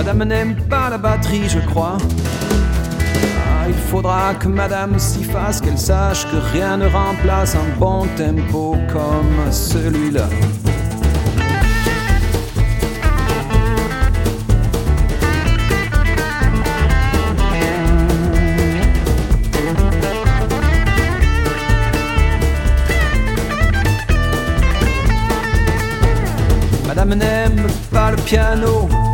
Madame n'aime pas la batterie, je crois. Ah, il faudra que madame s'y fasse, qu'elle sache que rien ne remplace un bon tempo comme celui-là. Madame n'aime pas le piano,